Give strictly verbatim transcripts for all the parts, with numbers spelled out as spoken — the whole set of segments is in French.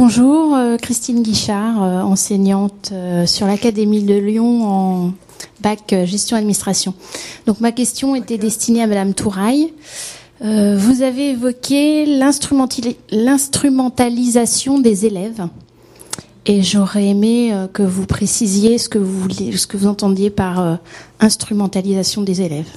Bonjour, euh, Christine Guichard, euh, enseignante euh, sur l'Académie de Lyon en bac euh, gestion-administration. Donc ma question était destinée à Madame Touraille. Euh, vous avez évoqué l'instrumentali- l'instrumentalisation des élèves. Et j'aurais aimé euh, que vous précisiez ce que vous vouliez, ce que vous entendiez par euh, instrumentalisation des élèves.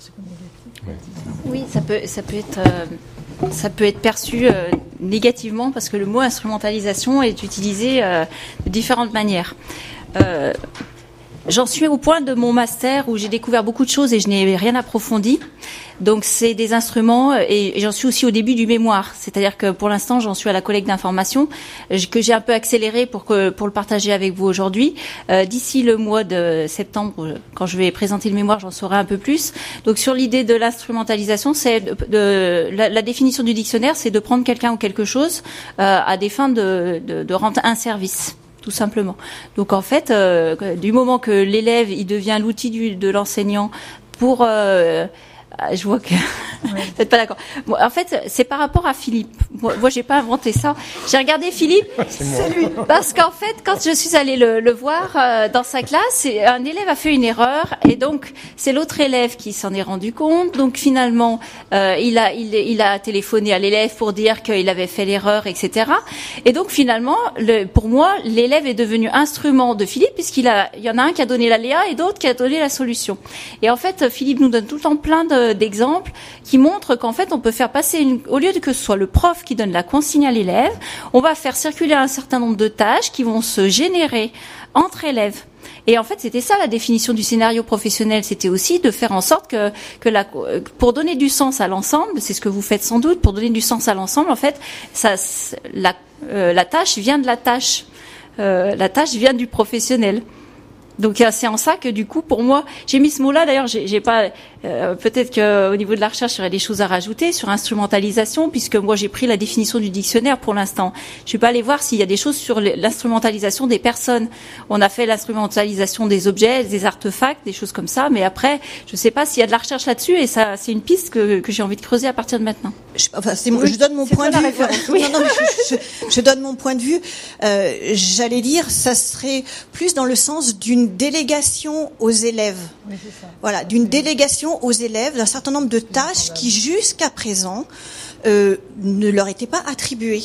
Oui, ça peut, ça peut être, euh, ça peut être perçu euh, négativement parce que le mot instrumentalisation est utilisé euh, de différentes manières. Euh, J'en suis au point de mon master où j'ai découvert beaucoup de choses et je n'ai rien approfondi. Donc c'est des instruments et j'en suis aussi au début du mémoire. C'est-à-dire que pour l'instant j'en suis à la collecte d'informations que j'ai un peu accéléré pour que pour le partager avec vous aujourd'hui. Euh, d'ici le mois de septembre, quand je vais présenter le mémoire, j'en saurai un peu plus. Donc sur l'idée de l'instrumentalisation, c'est de, de la, la définition du dictionnaire, c'est de prendre quelqu'un ou quelque chose euh, à des fins de, de, de rendre un service. Tout simplement. Donc en fait, euh, du moment que l'élève il devient l'outil du, de l'enseignant pour, euh, je vois que vous n'êtes pas d'accord. Bon, en fait, c'est par rapport à Philippe. Moi, moi j'ai pas inventé ça. J'ai regardé Philippe, c'est lui, parce qu'en fait, quand je suis allée le, le voir euh, dans sa classe, un élève a fait une erreur et donc c'est l'autre élève qui s'en est rendu compte. Donc finalement, euh, il a il, il a téléphoné à l'élève pour dire qu'il avait fait l'erreur, et cetera. Et donc finalement, le, pour moi, l'élève est devenu instrument de Philippe puisqu'il a il y en a un qui a donné l'aléa et d'autres qui a donné la solution. Et en fait, Philippe nous donne tout le temps plein de, d'exemples qui montrent qu'en fait, on peut faire passer une, au lieu de que ce soit le prof qui donne la consigne à l'élève, on va faire circuler un certain nombre de tâches qui vont se générer entre élèves. Et en fait, c'était ça la définition du scénario professionnel, c'était aussi de faire en sorte que, que la, pour donner du sens à l'ensemble, c'est ce que vous faites sans doute, pour donner du sens à l'ensemble, en fait, ça, la, euh, la tâche vient de la tâche, euh, la tâche vient du professionnel. Donc c'est en ça que du coup, pour moi, j'ai mis ce mot-là. D'ailleurs, j'ai, j'ai pas. Euh, peut-être qu'au niveau de la recherche, il y aurait des choses à rajouter sur instrumentalisation, puisque moi j'ai pris la définition du dictionnaire pour l'instant. Je vais pas aller voir s'il y a des choses sur l'instrumentalisation des personnes. On a fait l'instrumentalisation des objets, des artefacts, des choses comme ça. Mais après, je sais pas s'il y a de la recherche là-dessus. Et ça, c'est une piste que, que j'ai envie de creuser à partir de maintenant. Je, enfin, c'est mon, oui, je donne mon point de vue. Oui. Non, non, mais je, je, je donne mon point de vue. Euh, j'allais dire, ça serait plus dans le sens d'une délégation aux élèves. Oui, c'est ça. Voilà, d'une oui. délégation aux élèves d'un certain nombre de tâches qui, jusqu'à présent, euh, ne leur étaient pas attribuées.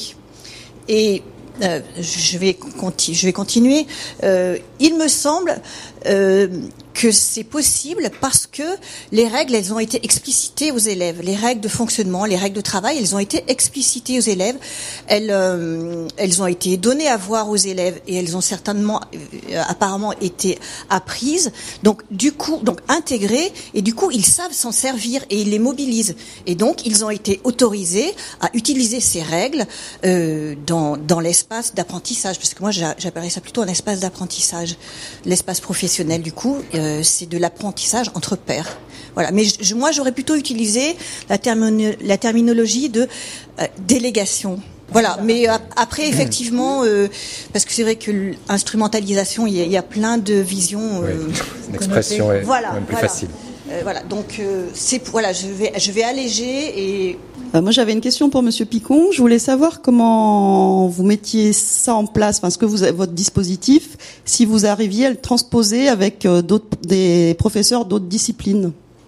Et euh, je vais conti- je vais continuer. Euh, il me semble euh, que c'est possible parce que les règles, elles ont été explicitées aux élèves. Les règles de fonctionnement, les règles de travail, elles ont été explicitées aux élèves. Elles, euh, elles ont été données à voir aux élèves et elles ont certainement, euh, apparemment, été apprises. Donc, du coup, donc intégrées et du coup, ils savent s'en servir et ils les mobilisent. Et donc, ils ont été autorisés à utiliser ces règles euh, dans dans l'espace d'apprentissage, parce que moi, j'appellerais ça plutôt un espace d'apprentissage, l'espace professionnel. Du coup. Euh, c'est de l'apprentissage entre pairs. Voilà. Mais je, moi, j'aurais plutôt utilisé la, termino- la terminologie de euh, délégation. Voilà. Mais euh, après, effectivement, euh, parce que c'est vrai que l'instrumentalisation, il y, y a plein de visions. Euh, oui. L'expression est voilà, même plus voilà. facile. Euh, voilà. Donc, euh, c'est voilà, je vais, je vais alléger et. Euh, moi, j'avais une question pour Monsieur Picon. Je voulais savoir comment vous mettiez ça en place, enfin, ce que vous avez, votre dispositif, si vous arriviez à le transposer avec euh, d'autres, des professeurs d'autres disciplines.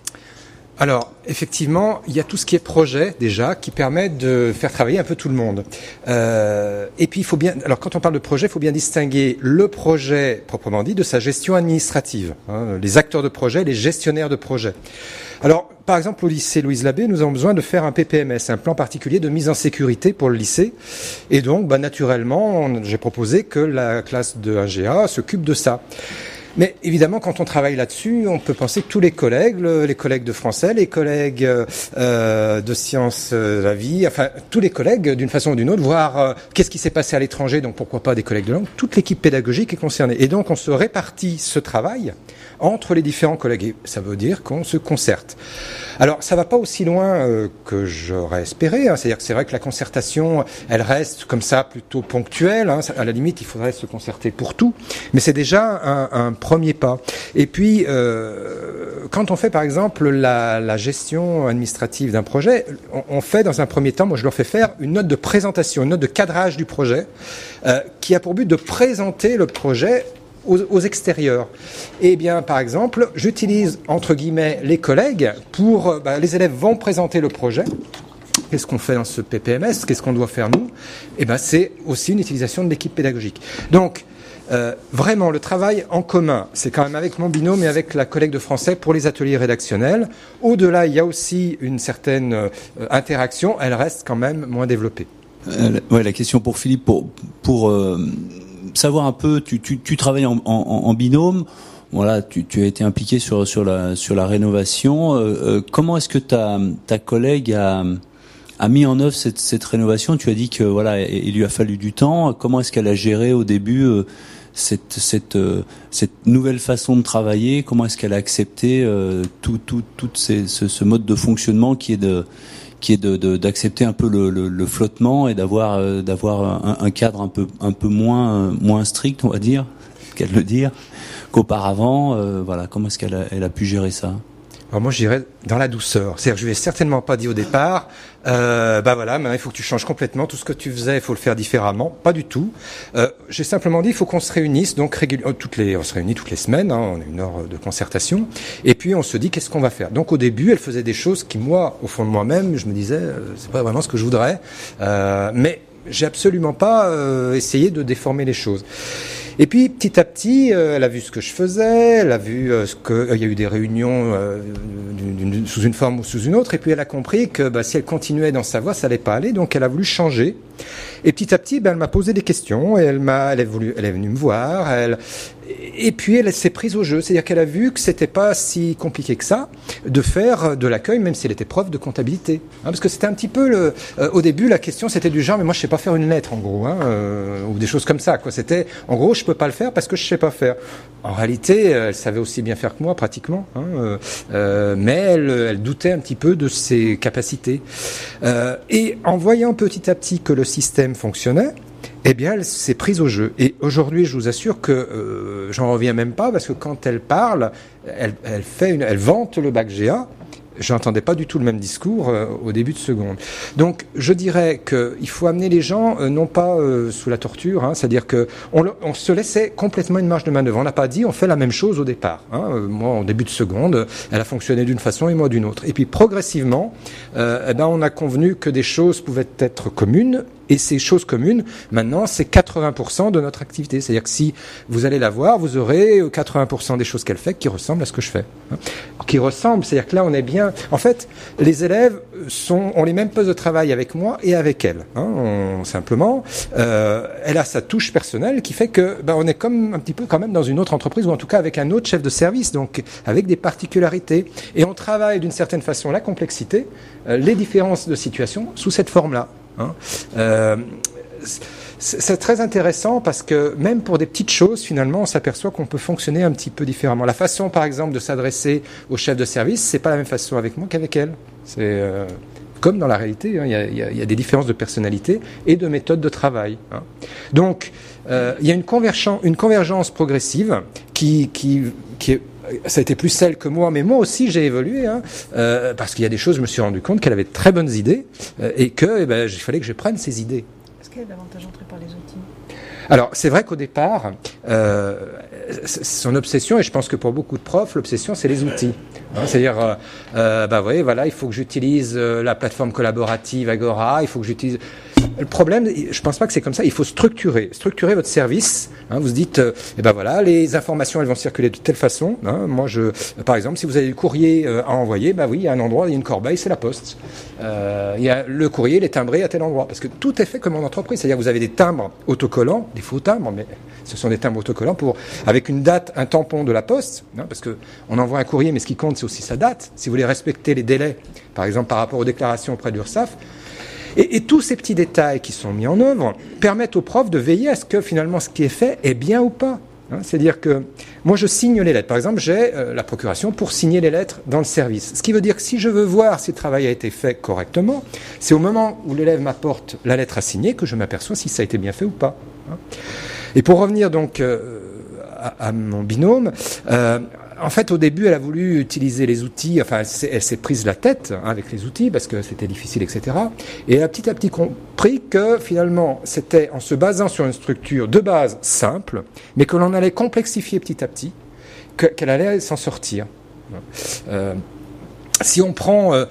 Alors, effectivement, il y a tout ce qui est projet, déjà, qui permet de faire travailler un peu tout le monde. Euh, et puis, il faut bien... Alors, quand on parle de projet, il faut bien distinguer le projet, proprement dit, de sa gestion administrative. Hein, les acteurs de projet, les gestionnaires de projet. Alors, par exemple, au lycée Louise Labbé, nous avons besoin de faire un P P M S, un plan particulier de mise en sécurité pour le lycée. Et donc, bah, naturellement, on, j'ai proposé que la classe de un G A s'occupe de ça. Mais évidemment, quand on travaille là-dessus, on peut penser que tous les collègues, le, les collègues de français, les collègues euh, de sciences de la vie, enfin tous les collègues d'une façon ou d'une autre, voir euh, qu'est-ce qui s'est passé à l'étranger, donc pourquoi pas des collègues de langue, toute l'équipe pédagogique est concernée. Et donc on se répartit ce travail entre les différents collègues. Et ça veut dire qu'on se concerte. Alors, ça va pas aussi loin euh, que j'aurais espéré. Hein. C'est-à-dire que c'est vrai que la concertation, elle reste comme ça plutôt ponctuelle. Hein. À la limite, il faudrait se concerter pour tout. Mais c'est déjà un, un premier pas. Et puis, euh, quand on fait par exemple la, la gestion administrative d'un projet, on, on fait dans un premier temps, moi je leur fais faire une note de présentation, une note de cadrage du projet, euh, qui a pour but de présenter le projet Aux, aux extérieurs. Eh bien, par exemple, j'utilise, entre guillemets, les collègues pour... Bah, les élèves vont présenter le projet. Qu'est-ce qu'on fait dans ce P P M S? Qu'est-ce qu'on doit faire, nous? Eh bien, c'est aussi une utilisation de l'équipe pédagogique. Donc, euh, vraiment, le travail en commun, c'est quand même avec mon binôme et avec la collègue de français pour les ateliers rédactionnels. Au-delà, il y a aussi une certaine euh, interaction. Elle reste quand même moins développée. Euh, ouais, la question pour Philippe, pour... pour euh... savoir un peu, tu, tu, tu travailles en, en, en binôme, voilà, tu, tu as été impliqué sur, sur, la, sur la rénovation. Euh, euh, comment est-ce que ta, ta collègue a, a mis en œuvre cette, cette rénovation? Tu as dit que voilà, il lui a fallu du temps. Comment est-ce qu'elle a géré au début euh, cette, cette, euh, cette nouvelle façon de travailler? Comment est-ce qu'elle a accepté euh, tout, tout, tout ces, ce, ce mode de fonctionnement qui est de qui est de, de, d'accepter un peu le, le, le flottement et d'avoir, euh, d'avoir un, un cadre un peu, un peu moins, euh, moins strict, on va dire, qu'elle le dire, qu'auparavant. Euh, voilà, comment est-ce qu'elle a, elle a pu gérer ça? Alors moi, je dirais dans la douceur. C'est-à-dire que je lui ai certainement pas dit au départ, euh, bah voilà, maintenant il faut que tu changes complètement tout ce que tu faisais, il faut le faire différemment. Pas du tout. Euh, j'ai simplement dit, il faut qu'on se réunisse, donc régulièrement, toutes les, on se réunit toutes les semaines, hein, on a une heure de concertation, et puis on se dit qu'est-ce qu'on va faire. Donc au début, elle faisait des choses qui, moi, au fond de moi-même, je me disais, euh, c'est pas vraiment ce que je voudrais, euh, mais j'ai absolument pas euh, essayé de déformer les choses. Et puis petit à petit, euh, elle a vu ce que je faisais, elle a vu euh, ce que euh, il y a eu des réunions euh, d'une, d'une, sous une forme ou sous une autre, et puis elle a compris que bah, si elle continuait dans sa voie, ça allait pas aller, donc elle a voulu changer. Et petit à petit, ben, elle m'a posé des questions, et elle m'a, elle est voulu, elle est venue me voir, elle, et puis elle s'est prise au jeu, c'est-à-dire qu'elle a vu que c'était pas si compliqué que ça de faire de l'accueil, même si elle était prof de comptabilité, hein, parce que c'était un petit peu le, euh, au début la question c'était du genre, mais moi je sais pas faire une lettre en gros, hein, euh, ou des choses comme ça, quoi. C'était, en gros, je peux pas le faire parce que je sais pas faire. En réalité, elle savait aussi bien faire que moi, pratiquement, hein, euh, euh, mais elle, elle doutait un petit peu de ses capacités. Euh, et en voyant petit à petit que le système fonctionnait, eh bien, elle s'est prise au jeu. Et aujourd'hui, je vous assure que euh, j'en reviens même pas, parce que quand elle parle, elle, elle fait une, elle vante le bac G A. Je n'entendais pas du tout le même discours euh, au début de seconde. Donc, je dirais qu'il faut amener les gens, euh, non pas euh, sous la torture, hein, c'est-à-dire que on, on se laissait complètement une marge de manœuvre. On n'a pas dit, on fait la même chose au départ. Hein. Euh, moi, en début de seconde, elle a fonctionné d'une façon et moi d'une autre. Et puis, progressivement, euh, eh ben, on a convenu que des choses pouvaient être communes. Et ces choses communes, maintenant, c'est quatre-vingts pour cent de notre activité. C'est-à-dire que si vous allez la voir, vous aurez quatre-vingts pour cent des choses qu'elle fait qui ressemblent à ce que je fais. Hein. Qui ressemblent, c'est-à-dire que là, on est bien... En fait, les élèves sont, ont les mêmes postes de travail avec moi et avec elle. Hein. On, simplement, euh, elle a sa touche personnelle qui fait que ben, on est comme un petit peu quand même dans une autre entreprise, ou en tout cas avec un autre chef de service, donc avec des particularités. Et on travaille d'une certaine façon la complexité, euh, les différences de situation sous cette forme-là. Hein. Euh, c'est très intéressant parce que même pour des petites choses, finalement, on s'aperçoit qu'on peut fonctionner un petit peu différemment. La façon, par exemple, de s'adresser au chef de service, c'est pas la même façon avec moi qu'avec elle. C'est euh, comme dans la réalité, hein, il y a, il y a, il y a des différences de personnalité et de méthode de travail. Hein. Donc, euh, il y a une convergence, une convergence progressive qui, qui, qui est ça a été plus celle que moi, mais moi aussi j'ai évolué, hein, euh, parce qu'il y a des choses, je me suis rendu compte qu'elle avait de très bonnes idées euh, et que eh ben, il fallait que je prenne ces idées. Est-ce qu'il y a davantage entré par les outils? Alors, c'est vrai qu'au départ, euh, son obsession, et je pense que pour beaucoup de profs, l'obsession, c'est les outils. Hein, c'est-à-dire, euh, euh, bah oui, voilà, il faut que j'utilise euh, la plateforme collaborative Agora, il faut que j'utilise... Le problème, je pense pas que c'est comme ça. Il faut structurer, structurer votre service. Hein, vous se dites, euh, eh ben voilà, les informations, elles vont circuler de telle façon. Hein, moi, je, par exemple, si vous avez du courrier euh, à envoyer, bah oui, il y a un endroit, il y a une corbeille, c'est la poste. Euh, il y a le courrier, il est timbré à tel endroit, parce que tout est fait comme en entreprise. C'est-à-dire, que vous avez des timbres autocollants, des faux timbres, mais ce sont des timbres autocollants pour, avec une date, un tampon de la poste, hein, parce que on envoie un courrier, mais ce qui compte, c'est aussi sa date. Si vous voulez respecter les délais, par exemple, par rapport aux déclarations auprès de l'URSSAF. Et, et tous ces petits détails qui sont mis en œuvre permettent aux profs de veiller à ce que finalement ce qui est fait est bien ou pas. Hein, c'est-à-dire que moi je signe les lettres. Par exemple, j'ai euh, la procuration pour signer les lettres dans le service. Ce qui veut dire que si je veux voir si le travail a été fait correctement, c'est au moment où l'élève m'apporte la lettre à signer que je m'aperçois si ça a été bien fait ou pas. Hein. Et pour revenir donc euh, à, à mon binôme, euh, en fait, au début, elle a voulu utiliser les outils, enfin, elle s'est, elle s'est prise la tête hein, avec les outils parce que c'était difficile, et cetera. Et elle a petit à petit compris que finalement, c'était en se basant sur une structure de base simple, mais que l'on allait complexifier petit à petit, que, qu'elle allait s'en sortir. Euh, si on prend euh,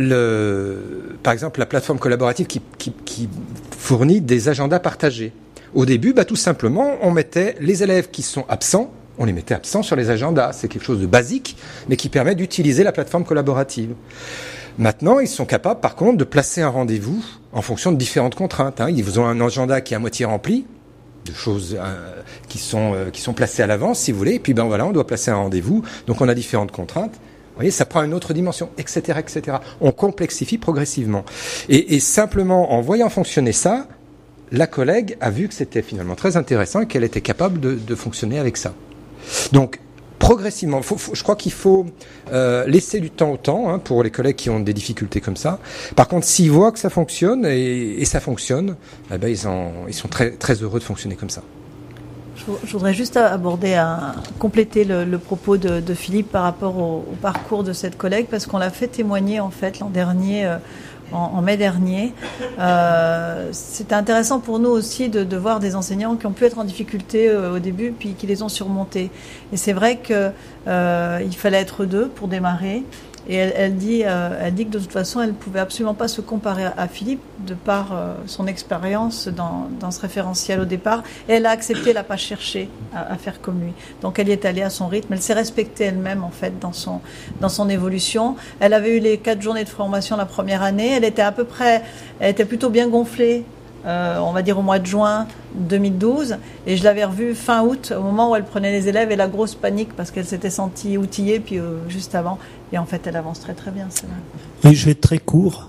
le, par exemple la plateforme collaborative qui, qui, qui fournit des agendas partagés. Au début, bah, tout simplement, on mettait les élèves qui sont absents, on les mettait absents sur les agendas. C'est quelque chose de basique, mais qui permet d'utiliser la plateforme collaborative. Maintenant, ils sont capables, par contre, de placer un rendez-vous en fonction de différentes contraintes. Hein. Ils ont un agenda qui est à moitié rempli, de choses euh, qui sont euh, qui sont placées à l'avance, si vous voulez. Et puis, ben voilà, on doit placer un rendez-vous. Donc, on a différentes contraintes. Vous voyez, ça prend une autre dimension, et cetera, et cetera. On complexifie progressivement. Et, et simplement, en voyant fonctionner ça, la collègue a vu que c'était finalement très intéressant et qu'elle était capable de, de fonctionner avec ça. Donc, progressivement, faut, faut, je crois qu'il faut euh, laisser du temps au temps hein, pour les collègues qui ont des difficultés comme ça. Par contre, s'ils voient que ça fonctionne et, et ça fonctionne, eh ben, ils, en, ils sont très, très heureux de fonctionner comme ça. Je voudrais juste aborder, un, compléter le, le propos de, de Philippe par rapport au, au parcours de cette collègue, parce qu'on l'a fait témoigner en fait l'an dernier. Euh, En, en mai dernier. Euh, c'était intéressant pour nous aussi de, de voir des enseignants qui ont pu être en difficulté euh, au début, puis qui les ont surmontés. Et c'est vrai que euh, il fallait être deux pour démarrer. Et elle, elle dit, euh, elle dit que de toute façon, elle ne pouvait absolument pas se comparer à, à Philippe de par euh, son expérience dans, dans ce référentiel au départ. Et elle a accepté, elle n'a pas cherché à, à faire comme lui. Donc elle y est allée à son rythme. Elle s'est respectée elle-même en fait dans son dans son évolution. Elle avait eu les quatre journées de formation la première année. Elle était à peu près, elle était plutôt bien gonflée. Euh, on va dire au mois de juin deux mille douze, et je l'avais revue fin août, au moment où elle prenait les élèves, et la grosse panique parce qu'elle s'était sentie outillée, puis euh, juste avant, et en fait elle avance très très bien. C'est vrai. Oui, je vais être très court.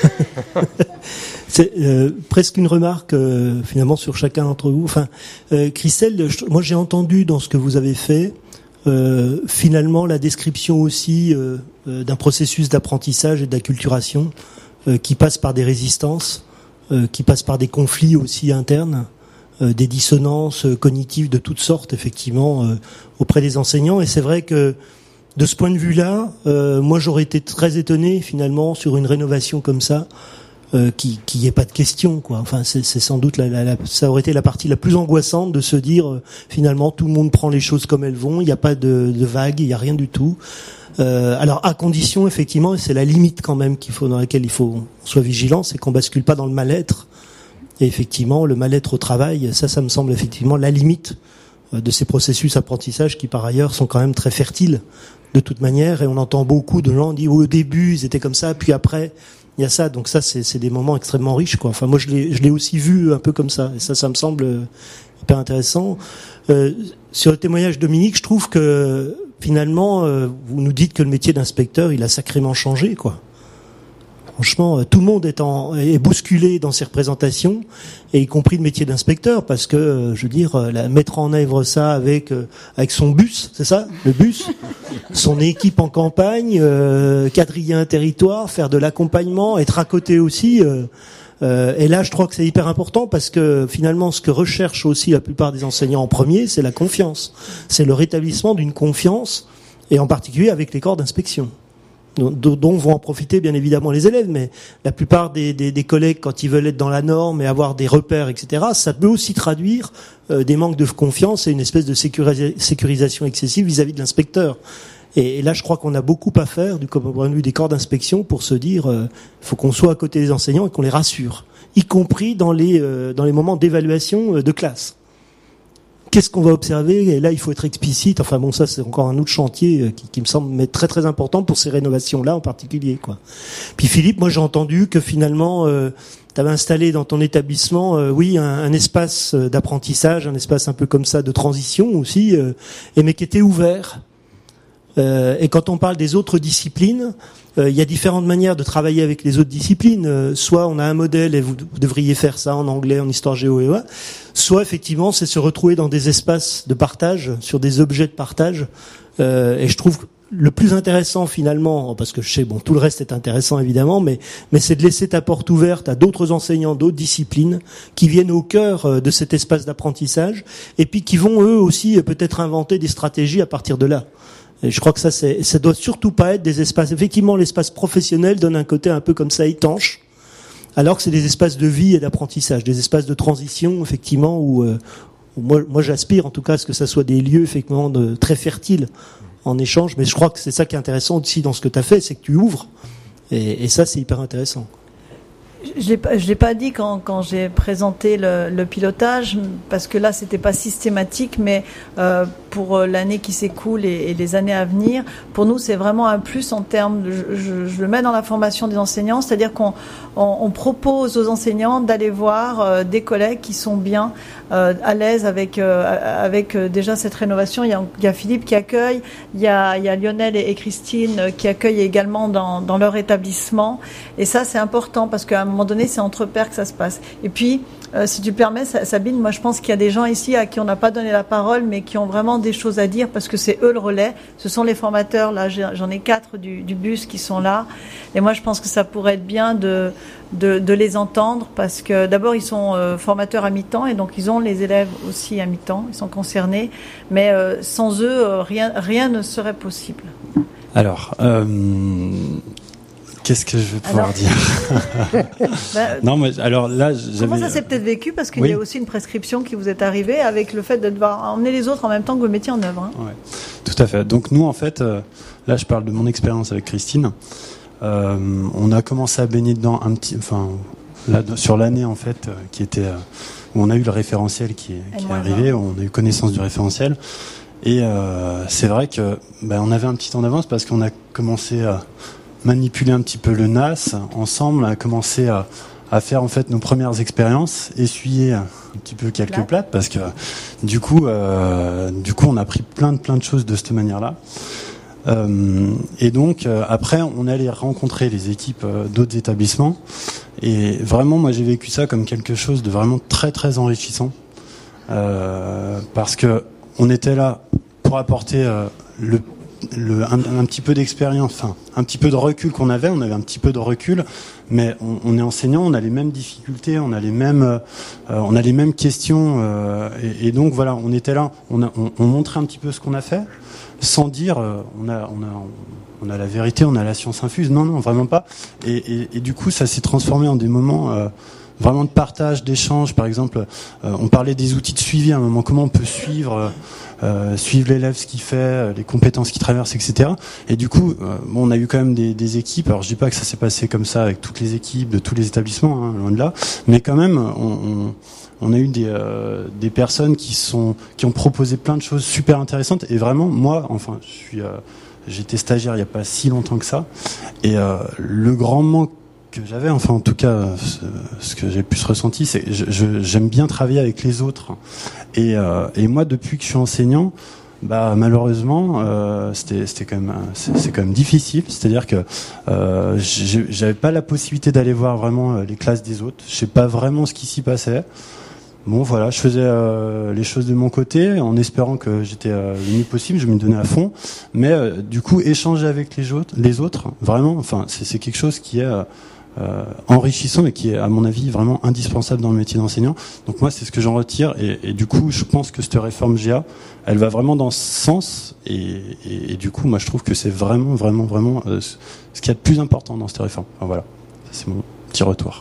C'est euh, presque une remarque euh, finalement sur chacun d'entre vous. Enfin, euh, Christelle, je, moi j'ai entendu dans ce que vous avez fait euh, finalement la description aussi euh, euh, d'un processus d'apprentissage et d'acculturation euh, qui passe par des résistances. Euh, qui passe par des conflits aussi internes, euh, des dissonances euh, cognitives de toutes sortes, effectivement, euh, auprès des enseignants. Et c'est vrai que, de ce point de vue-là, euh, moi j'aurais été très étonné, finalement, sur une rénovation comme ça, euh, qui qui y ait pas de question, quoi. Enfin, c'est, c'est sans doute la, la, la, ça aurait été la partie la plus angoissante de se dire, euh, finalement, tout le monde prend les choses comme elles vont, il n'y a pas de, de vague, il n'y a rien du tout. Euh, alors à condition effectivement, et c'est la limite quand même qu'il faut dans laquelle il faut soit vigilant, c'est qu'on bascule pas dans le mal-être. Et effectivement, le mal-être au travail, ça, ça me semble effectivement la limite de ces processus d'apprentissage qui par ailleurs sont quand même très fertiles de toute manière. Et on entend beaucoup de gens dire oh, au début ils étaient comme ça, puis après il y a ça. Donc ça, c'est, c'est des moments extrêmement riches, quoi. Enfin moi je l'ai, je l'ai aussi vu un peu comme ça. Et ça, ça me semble hyper intéressant. Euh, sur le témoignage de Dominique, je trouve que finalement, euh, vous nous dites que le métier d'inspecteur, il a sacrément changé, quoi. Franchement, tout le monde est, en, est bousculé dans ses représentations, et y compris le métier d'inspecteur, parce que, euh, je veux dire, la, mettre en œuvre ça avec euh, avec son bus, c'est ça, le bus, son équipe en campagne, euh, quadriller un territoire, faire de l'accompagnement, être à côté aussi. Euh, Euh, et là, je crois que c'est hyper important parce que finalement, ce que recherchent aussi la plupart des enseignants en premier, c'est la confiance. C'est le rétablissement d'une confiance, et en particulier avec les corps d'inspection, dont, dont vont en profiter bien évidemment les élèves. Mais la plupart des, des, des collègues, quand ils veulent être dans la norme et avoir des repères, et cetera, ça peut aussi traduire euh, des manques de confiance et une espèce de sécurisa- sécurisation excessive vis-à-vis de l'inspecteur. Et là, je crois qu'on a beaucoup à faire du point de vue des corps d'inspection pour se dire, il euh, faut qu'on soit à côté des enseignants et qu'on les rassure, y compris dans les euh, dans les moments d'évaluation euh, de classe. Qu'est-ce qu'on va observer ? Et là, il faut être explicite. Enfin bon, ça c'est encore un autre chantier euh, qui, qui me semble très très important pour ces rénovations-là en particulier, quoi. Puis Philippe, moi j'ai entendu que finalement, euh, tu avais installé dans ton établissement, euh, oui, un, un espace d'apprentissage, un espace un peu comme ça de transition aussi, euh, et mais qui était ouvert. Euh, et quand on parle des autres disciplines, euh, il y a différentes manières de travailler avec les autres disciplines. Euh, soit on a un modèle et vous, vous devriez faire ça en anglais, en histoire géo et ouais. Soit effectivement c'est se retrouver dans des espaces de partage, sur des objets de partage. Euh, et je trouve le plus intéressant finalement, parce que je sais, bon, tout le reste est intéressant évidemment, mais mais c'est de laisser ta porte ouverte à d'autres enseignants, d'autres disciplines qui viennent au cœur de cet espace d'apprentissage et puis qui vont eux aussi peut-être inventer des stratégies à partir de là. Et je crois que ça, c'est, ça doit surtout pas être des espaces. Effectivement, l'espace professionnel donne un côté un peu comme ça étanche, alors que c'est des espaces de vie et d'apprentissage, des espaces de transition effectivement où, euh, où moi, moi j'aspire en tout cas à ce que ça soit des lieux effectivement de, très fertiles en échange, mais je crois que c'est ça qui est intéressant aussi dans ce que tu as fait, c'est que tu ouvres, et, et ça c'est hyper intéressant. Je l'ai pas, je l'ai pas dit quand, quand j'ai présenté le, le pilotage, parce que là c'était pas systématique, mais euh, pour l'année qui s'écoule et, et les années à venir, pour nous c'est vraiment un plus en termes, de, je, je, je le mets dans la formation des enseignants, c'est-à-dire qu'on on, on propose aux enseignants d'aller voir euh, des collègues qui sont bien euh, à l'aise avec euh, avec euh, déjà cette rénovation. Il y a, il y a Philippe qui accueille, il y a, il y a Lionel et, et Christine qui accueillent également dans, dans leur établissement, et ça c'est important parce qu'à un moment donné, c'est entre pairs que ça se passe. Et puis, euh, si tu permets, Sabine, moi je pense qu'il y a des gens ici à qui on n'a pas donné la parole, mais qui ont vraiment des choses à dire parce que c'est eux le relais. Ce sont les formateurs. Là, j'en ai quatre du, du bus qui sont là. Et moi, je pense que ça pourrait être bien de, de, de les entendre parce que d'abord, ils sont euh, formateurs à mi-temps et donc ils ont les élèves aussi à mi-temps. Ils sont concernés. Mais euh, sans eux, euh, rien, rien ne serait possible. Alors, euh, qu'est-ce que je vais pouvoir alors, dire bah, Non, mais alors là, j'avais... Comment ça s'est peut-être vécu parce qu'il oui. y a aussi une prescription qui vous est arrivée avec le fait de devoir emmener les autres en même temps que vous mettiez en œuvre. Hein. Ouais, tout à fait. Donc nous, en fait, euh, là, je parle de mon expérience avec Christine. Euh, on a commencé à baigner dedans un petit, enfin, là, sur l'année en fait, euh, qui était euh, où on a eu le référentiel qui est, qui est arrivé, où on a eu connaissance du référentiel. Et euh, c'est vrai que ben, on avait un petit temps d'avance parce qu'on a commencé à manipuler un petit peu le N A S ensemble, à commencer à, à faire en fait nos premières expériences, essuyer un petit peu quelques Là. plates parce que du coup, euh, du coup, on a appris plein de plein de choses de cette manière-là. Euh, et donc euh, après, on allait rencontrer les équipes euh, d'autres établissements et vraiment, moi, j'ai vécu ça comme quelque chose de vraiment très très enrichissant euh, parce que on était là pour apporter euh, le Le, un, un petit peu d'expérience, enfin un petit peu de recul qu'on avait, on avait un petit peu de recul, mais on, on est enseignant, on a les mêmes difficultés, on a les mêmes, euh, on a les mêmes questions, euh, et, et donc voilà, on était là, on, a, on, on montrait un petit peu ce qu'on a fait, sans dire, euh, on a, on a, on a la vérité, on a la science infuse, non, non, vraiment pas, et, et, et du coup, ça s'est transformé en des moments. Euh, vraiment de partage, d'échange. Par exemple, euh, on parlait des outils de suivi à un moment, comment on peut suivre euh, suivre l'élève, ce qu'il fait, les compétences qu'il traverse, et cetera. Et du coup, euh, bon, on a eu quand même des, des équipes, alors je dis pas que ça s'est passé comme ça avec toutes les équipes de tous les établissements, hein, loin de là, mais quand même, on, on, on a eu des, euh, des personnes qui, sont, qui ont proposé plein de choses super intéressantes, et vraiment, moi, enfin, je suis, euh, j'étais stagiaire il y a pas si longtemps que ça, et euh, le grand manque que j'avais, enfin en tout cas ce, ce que j'ai plus ressenti, c'est que je, je, j'aime bien travailler avec les autres et, euh, et moi depuis que je suis enseignant, bah malheureusement euh, c'était, c'était quand même c'est, c'est quand même difficile, c'est-à-dire que euh, j'avais pas la possibilité d'aller voir vraiment les classes des autres, je sais pas vraiment ce qui s'y passait. Bon voilà, je faisais euh, les choses de mon côté en espérant que j'étais euh, le mieux possible, je me donnais à fond, mais euh, du coup échanger avec les autres, les autres, vraiment, enfin c'est, c'est quelque chose qui est euh, euh, enrichissant et qui est à mon avis vraiment indispensable dans le métier d'enseignant. Donc moi c'est ce que j'en retire et, et du coup je pense que cette réforme G A, elle va vraiment dans ce sens et, et, et du coup moi je trouve que c'est vraiment vraiment vraiment euh, ce qu'il y a de plus important dans cette réforme. Enfin, voilà, ça, c'est mon petit retour.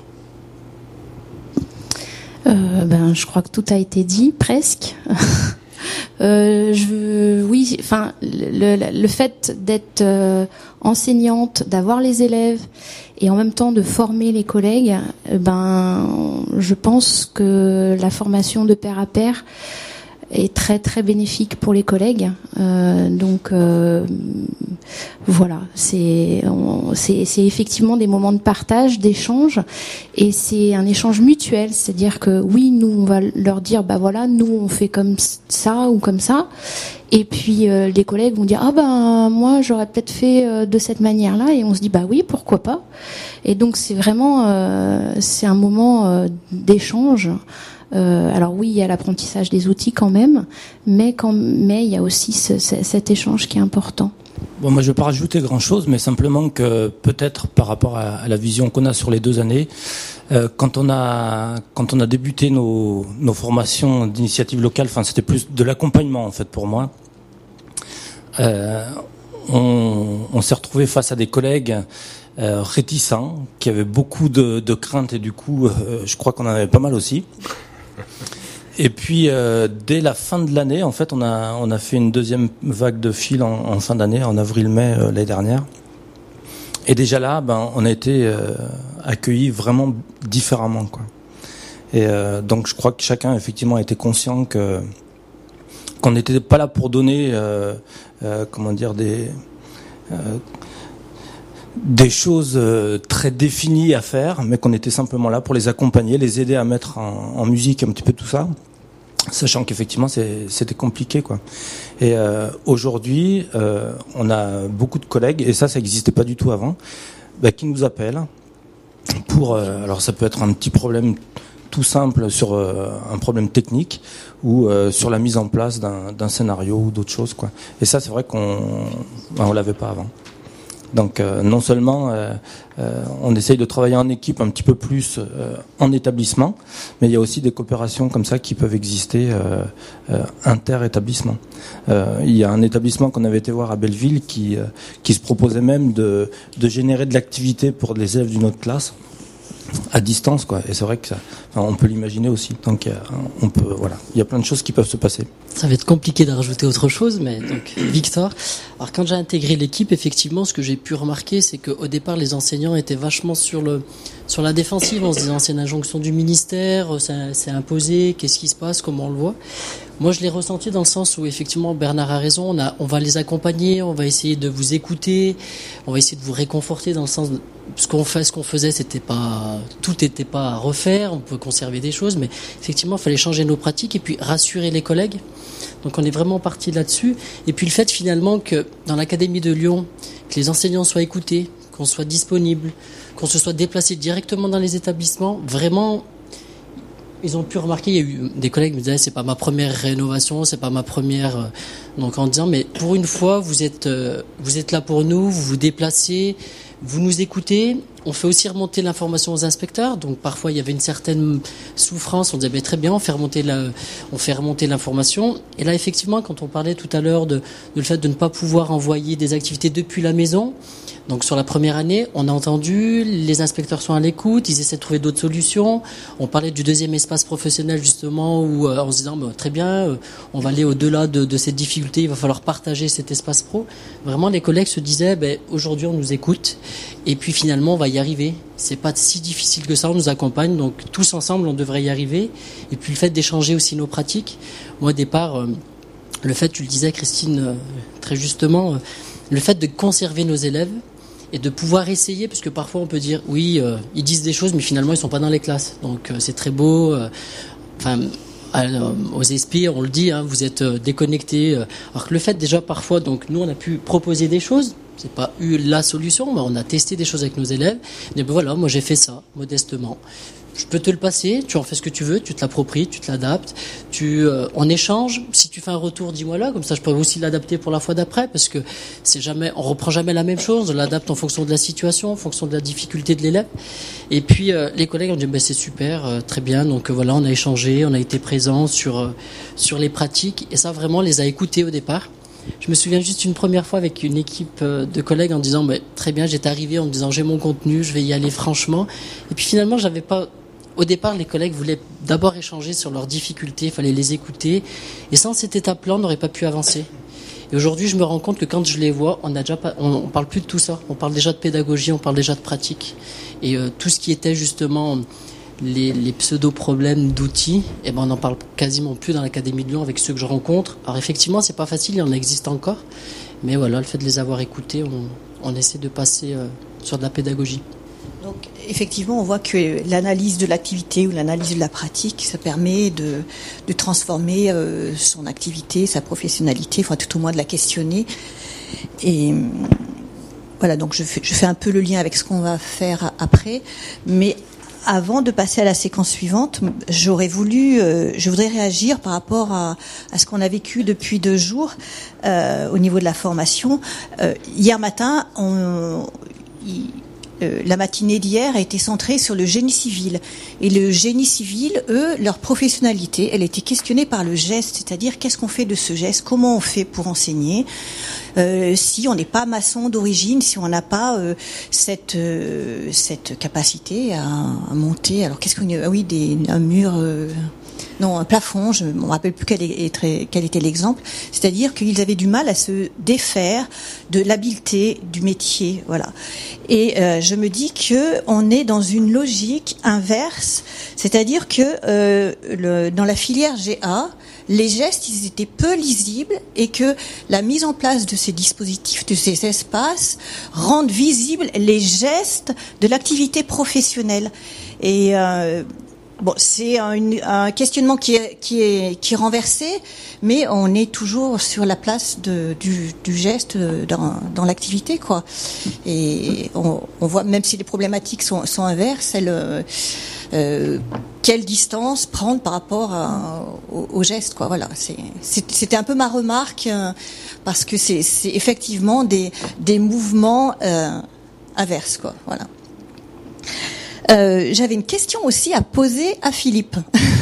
Euh, ben, je crois que tout a été dit, presque. euh, je, oui, enfin, le, le, le fait d'être euh, enseignante, d'avoir les élèves et en même temps de former les collègues, ben, je pense que la formation de pair à pair, est très très bénéfique pour les collègues. Euh, donc euh, voilà, c'est, on, c'est c'est effectivement des moments de partage, d'échange, et c'est un échange mutuel. C'est-à-dire que oui, nous on va leur dire bah voilà, nous on fait comme ça ou comme ça, et puis euh, les collègues vont dire ah ben moi j'aurais peut-être fait euh, de cette manière-là, et on se dit bah oui, pourquoi pas. Et donc c'est vraiment euh, c'est un moment euh, d'échange. Euh, alors oui, il y a l'apprentissage des outils quand même, mais quand mais il y a aussi ce, ce, cet échange qui est important. Bon, moi je ne vais pas rajouter grand-chose, mais simplement que peut-être par rapport à, à la vision qu'on a sur les deux années, euh, quand on a quand on a débuté nos, nos formations d'initiative locale, enfin c'était plus de l'accompagnement en fait pour moi. Euh, on, on s'est retrouvé face à des collègues euh, réticents, qui avaient beaucoup de, de craintes, et du coup, euh, je crois qu'on en avait pas mal aussi. Et puis, euh, dès la fin de l'année, en fait, on a on a fait une deuxième vague de fil en, en fin d'année, en avril-mai euh, l'année dernière. Et déjà là, ben, on a été euh, accueillis vraiment différemment, quoi. Et euh, donc, je crois que chacun, effectivement, a été conscient que qu'on n'était pas là pour donner, euh, euh, comment dire, des euh, des choses euh, très définies à faire, mais qu'on était simplement là pour les accompagner, les aider à mettre en, en musique un petit peu tout ça, sachant qu'effectivement c'est, c'était compliqué, quoi. Et euh, aujourd'hui, euh, on a beaucoup de collègues, et ça, ça n'existait pas du tout avant, bah, qui nous appellent pour, euh, alors ça peut être un petit problème tout simple sur euh, un problème technique, ou euh, sur la mise en place d'un, d'un scénario ou d'autres choses, quoi. Et ça, c'est vrai qu'on bah, on l'avait pas avant. Donc euh, non seulement euh, euh, on essaye de travailler en équipe un petit peu plus euh, en établissement, mais il y a aussi des coopérations comme ça qui peuvent exister euh, euh, inter-établissements. Euh, il y a un établissement qu'on avait été voir à Belleville qui, euh, qui se proposait même de, de générer de l'activité pour les élèves d'une autre classe à distance, quoi. Et c'est vrai que ça, enfin, on peut l'imaginer aussi. Donc, on peut, voilà, il y a plein de choses qui peuvent se passer. Ça va être compliqué de rajouter autre chose, mais donc Victor. Alors, quand j'ai intégré l'équipe, effectivement, ce que j'ai pu remarquer, c'est qu'au départ, les enseignants étaient vachement sur le sur la défensive, en se disant c'est une injonction du ministère, c'est, c'est imposé, qu'est-ce qui se passe, comment on le voit. Moi, je l'ai ressenti dans le sens où, effectivement, Bernard a raison, on, a, on va les accompagner, on va essayer de vous écouter, on va essayer de vous réconforter dans le sens de ce qu'on fait, ce qu'on faisait, c'était pas, tout n'était pas à refaire, on peut conserver des choses, mais effectivement, il fallait changer nos pratiques et puis rassurer les collègues. Donc, on est vraiment parti là-dessus. Et puis, le fait, finalement, que dans l'Académie de Lyon, que les enseignants soient écoutés, qu'on soit disponible, qu'on se soit déplacé directement dans les établissements, vraiment, ils ont pu remarquer, il y a eu des collègues qui me disaient c'est pas ma première rénovation, c'est pas ma première, euh, donc en disant mais pour une fois vous êtes euh, vous êtes là pour nous, vous vous déplacez, vous nous écoutez. On fait aussi remonter l'information aux inspecteurs, donc parfois il y avait une certaine souffrance, on disait ben, très bien, on fait remonter la, on fait remonter l'information. Et là effectivement, quand on parlait tout à l'heure de, de le fait de ne pas pouvoir envoyer des activités depuis la maison, donc sur la première année, on a entendu, les inspecteurs sont à l'écoute, ils essaient de trouver d'autres solutions. On parlait du deuxième espace professionnel justement, où euh, en se disant ben, très bien, euh, on va aller au-delà de, de cette difficulté, il va falloir partager cet espace pro. Vraiment, les collègues se disaient ben, aujourd'hui on nous écoute, et puis finalement on va y arriver. C'est pas si difficile que ça, on nous accompagne, donc tous ensemble on devrait y arriver. Et puis le fait d'échanger aussi nos pratiques. Moi au départ, euh, le fait, tu le disais Christine euh, très justement, euh, le fait de conserver nos élèves et de pouvoir essayer, parce que parfois on peut dire oui, euh, ils disent des choses mais finalement ils sont pas dans les classes, donc euh, c'est très beau. Euh, enfin euh, aux E S P on le dit, hein, vous êtes euh, déconnectés. Euh, alors que le fait déjà parfois, donc nous on a pu proposer des choses. C'est pas eu la solution, mais on a testé des choses avec nos élèves. Et ben voilà, moi j'ai fait ça, modestement. Je peux te le passer, tu en fais ce que tu veux, tu te l'appropries, tu te l'adaptes, tu, euh, en échange, si tu fais un retour, dis-moi là, comme ça je peux aussi l'adapter pour la fois d'après, parce que c'est jamais, on reprend jamais la même chose, on l'adapte en fonction de la situation, en fonction de la difficulté de l'élève. Et puis euh, les collègues ont dit ben c'est super, euh, très bien, donc euh, voilà, on a échangé, on a été présents sur euh, sur les pratiques, et ça vraiment on les a écoutés au départ. Je me souviens juste une première fois avec une équipe de collègues en disant bah, très bien, j'étais arrivé en me disant j'ai mon contenu, je vais y aller franchement. Et puis finalement, j'avais pas. Au départ, les collègues voulaient d'abord échanger sur leurs difficultés, il fallait les écouter. Et sans cette étape-là, on n'aurait pas pu avancer. Et aujourd'hui, je me rends compte que quand je les vois, on a déjà pas, on, on parle plus de tout ça. On parle déjà de pédagogie, on parle déjà de pratique. Et euh, tout ce qui était justement les, les pseudo-problèmes d'outils, eh ben on n'en parle quasiment plus dans l'Académie de Lyon avec ceux que je rencontre. Alors effectivement, c'est pas facile, il en existe encore, mais voilà, le fait de les avoir écoutés, on, on essaie de passer euh, sur de la pédagogie. Donc, effectivement, on voit que l'analyse de l'activité ou l'analyse de la pratique, ça permet de, de transformer euh, son activité, sa professionnalité, enfin tout au moins de la questionner. Et voilà, donc je fais, je fais un peu le lien avec ce qu'on va faire après, mais avant de passer à la séquence suivante, j'aurais voulu, euh, je voudrais réagir par rapport à, à ce qu'on a vécu depuis deux jours euh, au niveau de la formation. Euh, hier matin, on, il, euh, la matinée d'hier a été centrée sur le génie civil. Et le génie civil, eux, leur professionnalité, elle a été questionnée par le geste, c'est-à-dire qu'est-ce qu'on fait de ce geste, comment on fait pour enseigner. Euh, si on n'est pas maçon d'origine, si on n'a pas euh, cette euh, cette capacité à, à monter. Alors qu'est-ce qu'on ah oui des un mur euh, non un plafond. Je ne me rappelle plus quel, est, très, quel était l'exemple. C'est-à-dire qu'ils avaient du mal à se défaire de l'habileté du métier. Voilà. Et euh, je me dis que on est dans une logique inverse, c'est-à-dire que euh, le, dans la filière G A, les gestes, ils étaient peu lisibles et que la mise en place de ces dispositifs, de ces espaces, rendent visibles les gestes de l'activité professionnelle. Et euh, bon, c'est un, un questionnement qui est, qui est qui est renversé, mais on est toujours sur la place de, du, du geste dans, dans l'activité, quoi. Et on, on voit, même si les problématiques sont, sont inverses, elles Euh, quelle distance prendre par rapport à, au, au geste, quoi. Voilà, c'est, c'est, c'était un peu ma remarque euh, parce que c'est, c'est effectivement des, des mouvements euh, inverses, quoi. Voilà. Euh, j'avais une question aussi à poser à Philippe.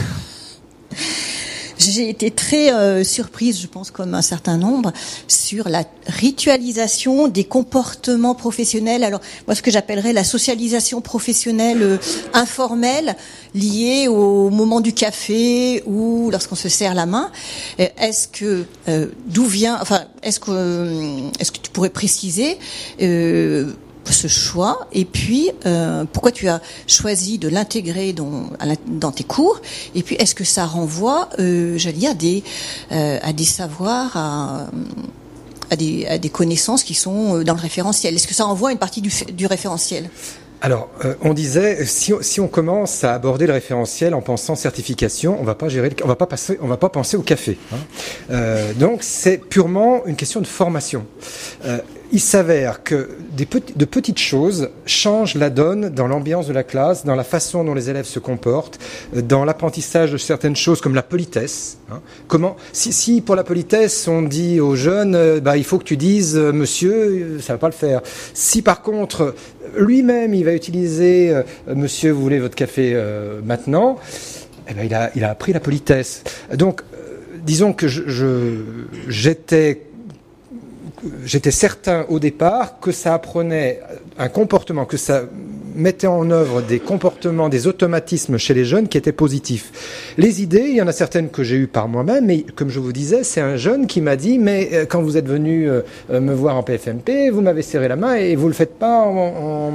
J'ai été très euh, surprise, je pense comme un certain nombre, sur la ritualisation des comportements professionnels. Alors, moi, ce que j'appellerais la socialisation professionnelle euh, informelle, liée au moment du café ou lorsqu'on se serre la main. Est-ce que euh, d'où vient, enfin, est-ce que euh, est-ce que tu pourrais préciser euh, ce choix, et puis euh, pourquoi tu as choisi de l'intégrer dans, dans tes cours, et puis est-ce que ça renvoie, euh, j'allais dire, à des, euh, à des savoirs, à, à, des, à des connaissances qui sont dans le référentiel. Est-ce que ça renvoie à une partie du, du référentiel ? Alors, euh, on disait, si on, si on commence à aborder le référentiel en pensant certification, on va pas gérer, le, on va pas passer, on va pas penser au café. Hein. Euh, donc, c'est purement une question de formation. Euh, il s'avère que des petits, de petites choses changent la donne dans l'ambiance de la classe, dans la façon dont les élèves se comportent, dans l'apprentissage de certaines choses comme la politesse. Hein. Comment, si, si pour la politesse on dit aux jeunes, euh, bah il faut que tu dises euh, monsieur, ça va pas le faire. Si par contre lui-même il va utiliser euh, monsieur, vous voulez votre café euh, maintenant, eh ben il a, il a appris la politesse. Donc, euh, disons que je, je j'étais J'étais certain au départ que ça apprenait un comportement, que ça mettait en œuvre des comportements, des automatismes chez les jeunes qui étaient positifs. Les idées, il y en a certaines que j'ai eues par moi-même, mais comme je vous disais, c'est un jeune qui m'a dit, mais quand vous êtes venu me voir en P F M P, vous m'avez serré la main et vous le faites pas en, en,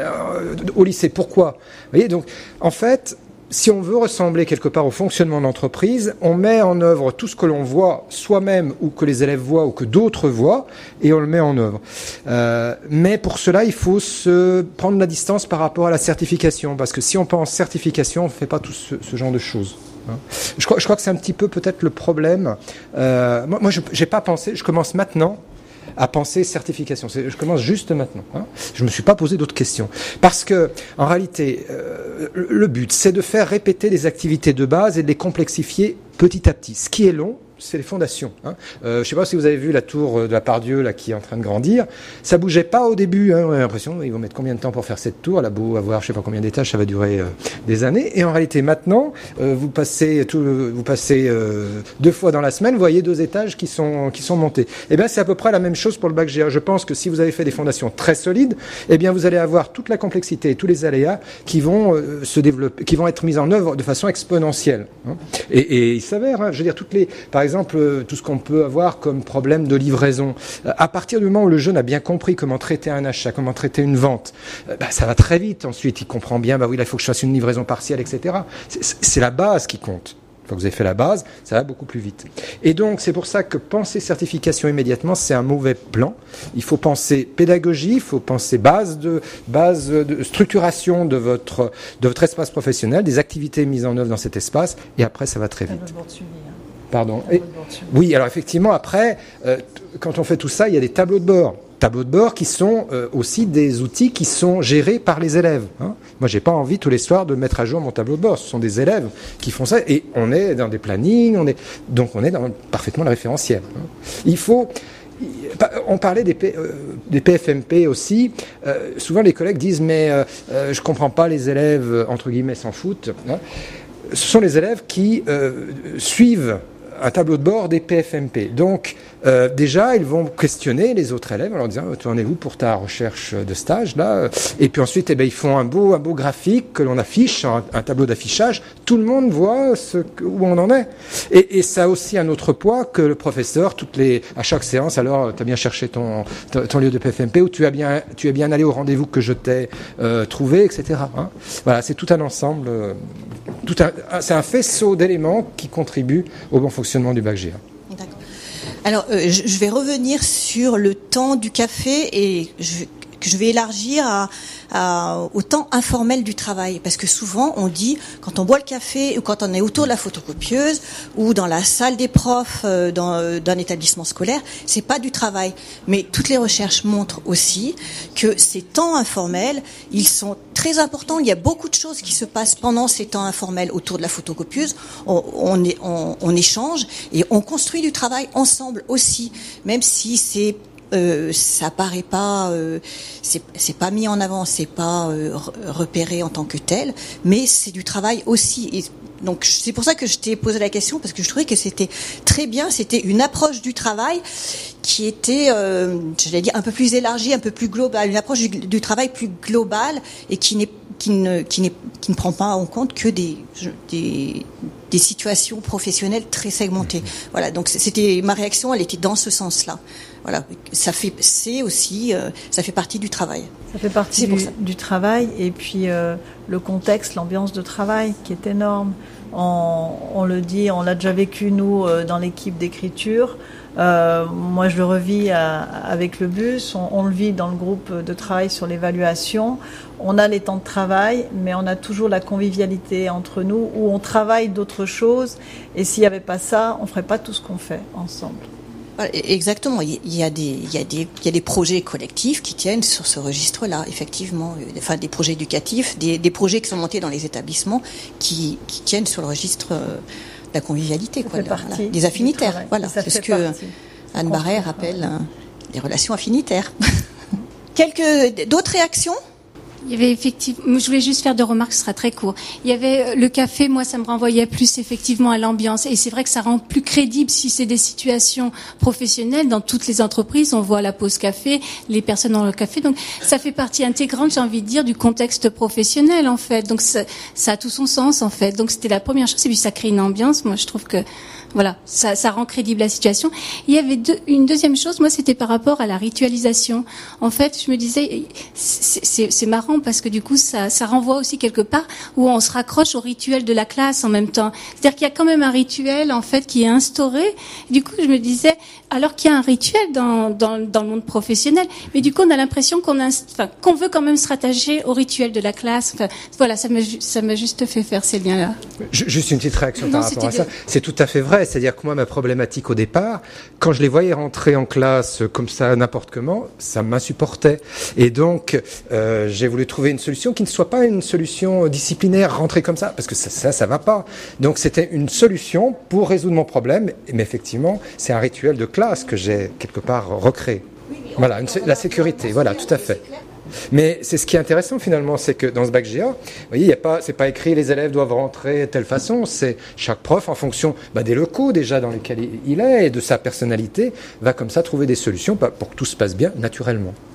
au lycée. Pourquoi ? Vous voyez, donc, en fait, si on veut ressembler quelque part au fonctionnement de l'entreprise, on met en œuvre tout ce que l'on voit soi-même ou que les élèves voient ou que d'autres voient et on le met en œuvre. Euh, mais pour cela, il faut se prendre la distance par rapport à la certification, parce que si on pense certification, on ne fait pas tout ce, ce genre de choses. Hein. Je crois, je crois que c'est un petit peu peut-être le problème. Euh, moi, moi je j'ai pas pensé, je commence maintenant à penser certification. C'est, je commence juste maintenant. Hein. Je me suis pas posé d'autres questions. Parce que, en réalité, euh, le but, c'est de faire répéter les activités de base et de les complexifier petit à petit. Ce qui est long, c'est les fondations. Hein. Euh, je ne sais pas si vous avez vu la tour de la Pardieu là qui est en train de grandir. Ça bougeait pas au début. Hein. On a l'impression ils vont mettre combien de temps pour faire cette tour. Elle a beau avoir je sais pas combien d'étages, ça va durer euh, des années. Et en réalité maintenant, euh, vous passez tout, vous passez euh, deux fois dans la semaine, vous voyez deux étages qui sont qui sont montés. Et bien c'est à peu près la même chose pour le bac G A. Je pense que si vous avez fait des fondations très solides, eh bien vous allez avoir toute la complexité et tous les aléas qui vont euh, se développer, qui vont être mis en œuvre de façon exponentielle. Hein. Et, et il s'avère, hein, je veux dire toutes les, par exemple, tout ce qu'on peut avoir comme problème de livraison. À partir du moment où le jeune a bien compris comment traiter un achat, comment traiter une vente, bah, ça va très vite. Ensuite, il comprend bien, bah oui, là, il faut que je fasse une livraison partielle, et cetera. C'est, c'est la base qui compte. Une fois que vous avez fait la base, ça va beaucoup plus vite. Et donc, c'est pour ça que penser certification immédiatement, c'est un mauvais plan. Il faut penser pédagogie, il faut penser base de, base de structuration de votre, de votre espace professionnel, des activités mises en œuvre dans cet espace, et après, ça va très vite. Pardon. Et, oui, alors effectivement, après, euh, quand on fait tout ça, il y a des tableaux de bord. Tableaux de bord qui sont euh, aussi des outils qui sont gérés par les élèves. Hein. Moi, j'ai pas envie tous les soirs de mettre à jour mon tableau de bord. Ce sont des élèves qui font ça, et on est dans des plannings, on est donc on est dans parfaitement le référentiel. Hein. Il faut. On parlait des, P, euh, des P F M P aussi. Euh, souvent, les collègues disent mais euh, euh, je comprends pas, les élèves entre guillemets s'en foutent. Hein. Ce sont les élèves qui euh, suivent un tableau de bord des P F M P. Donc, euh, déjà, ils vont questionner les autres élèves en leur disant « Tu en es où pour ta recherche de stage là ?» Et puis ensuite, eh ben, ils font un beau, un beau graphique que l'on affiche, un, un tableau d'affichage. Tout le monde voit ce, où on en est. Et, et ça a aussi un autre poids que le professeur, toutes les, à chaque séance, alors, tu as bien cherché ton, ton, ton lieu de P F M P, ou tu as bien, tu es bien allé au rendez-vous que je t'ai euh, trouvé, et cetera. Hein. Voilà, c'est tout un ensemble, euh, tout un, c'est un faisceau d'éléments qui contribuent au bon fonctionnement du bac G A. D'accord. Alors, euh, je, je vais revenir sur le temps du café et je, je vais élargir à, à, au temps informel du travail. Parce que souvent, on dit, quand on boit le café ou quand on est autour de la photocopieuse ou dans la salle des profs euh, dans, euh, d'un établissement scolaire, c'est pas du travail. Mais toutes les recherches montrent aussi que ces temps informels, ils sont très importants. Il y a beaucoup de choses qui se passent pendant ces temps informels autour de la photocopieuse. On, on, est, on, on échange et on construit du travail ensemble aussi, même si c'est Euh, ça paraît pas, euh, c'est, c'est pas mis en avant, c'est pas euh, repéré en tant que tel, mais c'est du travail aussi. Et donc c'est pour ça que je t'ai posé la question, parce que je trouvais que c'était très bien, c'était une approche du travail qui était, euh, j'allais dire, un peu plus élargie, un peu plus globale, une approche du, du travail plus globale et qui n'est qui ne qui n'est qui ne prend pas en compte que des des des situations professionnelles très segmentées. Voilà, donc c'était ma réaction, elle était dans ce sens-là. Voilà, ça fait, c'est aussi, euh, ça fait partie du travail. Ça fait partie du, du travail, et puis euh, le contexte, l'ambiance de travail qui est énorme. On, on le dit, on l'a déjà vécu nous euh, dans l'équipe d'écriture. Euh, moi, je le revis à, avec le bus. On, on le vit dans le groupe de travail sur l'évaluation. On a les temps de travail, mais on a toujours la convivialité entre nous, où on travaille d'autres choses. Et s'il n'y avait pas ça, on ferait pas tout ce qu'on fait ensemble. Exactement. Il y a des, il y a des, il y a des projets collectifs qui tiennent sur ce registre-là, effectivement. Enfin, des projets éducatifs, des, des projets qui sont montés dans les établissements qui, qui tiennent sur le registre de la convivialité, quoi, là, voilà, des affinitaires. Voilà, c'est ce que Anne Barret rappelle, hein, les relations affinitaires. Quelques d'autres réactions? Il y avait effectivement, je voulais juste faire deux remarques, ce sera très court. Il y avait le café, moi ça me renvoyait plus effectivement à l'ambiance, et c'est vrai que ça rend plus crédible si c'est des situations professionnelles. Dans toutes les entreprises, on voit la pause café, les personnes dans le café, donc ça fait partie intégrante, j'ai envie de dire, du contexte professionnel en fait. Donc ça, ça a tout son sens en fait. Donc c'était la première chose, et puis ça crée une ambiance. Moi je trouve que voilà, ça, ça rend crédible la situation. Il y avait deux, une deuxième chose, moi, c'était par rapport à la ritualisation. En fait, je me disais, c'est, c'est, c'est marrant parce que du coup, ça, ça renvoie aussi quelque part où on se raccroche au rituel de la classe en même temps. C'est-à-dire qu'il y a quand même un rituel, en fait, qui est instauré. Du coup, je me disais, alors qu'il y a un rituel dans, dans, dans le monde professionnel, mais du coup, on a l'impression qu'on a, enfin, qu'on veut quand même se rattacher au rituel de la classe. Enfin, voilà, ça m'a, ça m'a juste fait faire ces liens-là. Juste une petite réaction par non, rapport à ça. C'est tout à fait vrai. C'est-à-dire que moi, ma problématique au départ, quand je les voyais rentrer en classe comme ça, n'importe comment, ça m'insupportait. Et donc, euh, j'ai voulu trouver une solution qui ne soit pas une solution disciplinaire, rentrer comme ça, parce que ça, ça, ça va pas. Donc, c'était une solution pour résoudre mon problème. Mais effectivement, c'est un rituel de classe que j'ai quelque part recréé. Voilà, une, la sécurité. Voilà, tout à fait. Mais c'est ce qui est intéressant finalement, c'est que dans ce bac G A, vous voyez, il y a pas, c'est pas écrit les élèves doivent rentrer de telle façon. C'est chaque prof en fonction bah, des locaux déjà dans lesquels il est et de sa personnalité va comme ça trouver des solutions pour que tout se passe bien naturellement.